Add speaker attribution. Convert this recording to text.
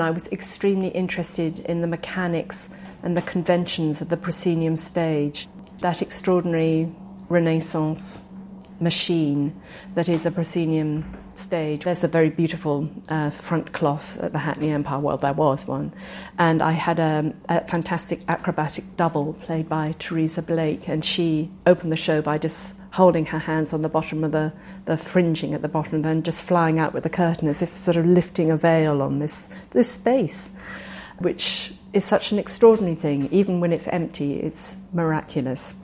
Speaker 1: I was extremely interested in the mechanics and the conventions of the proscenium stage, that extraordinary Renaissance machine that is a proscenium stage. There's a very beautiful front cloth at the Hackney Empire. Well, there was one. And I had a fantastic acrobatic double played by Teresa Blake, and she opened the show by just holding her hands on the bottom of the fringing at the bottom and then just flying out with the curtain as if sort of lifting a veil on this space, which is such an extraordinary thing. Even when it's empty, it's miraculous.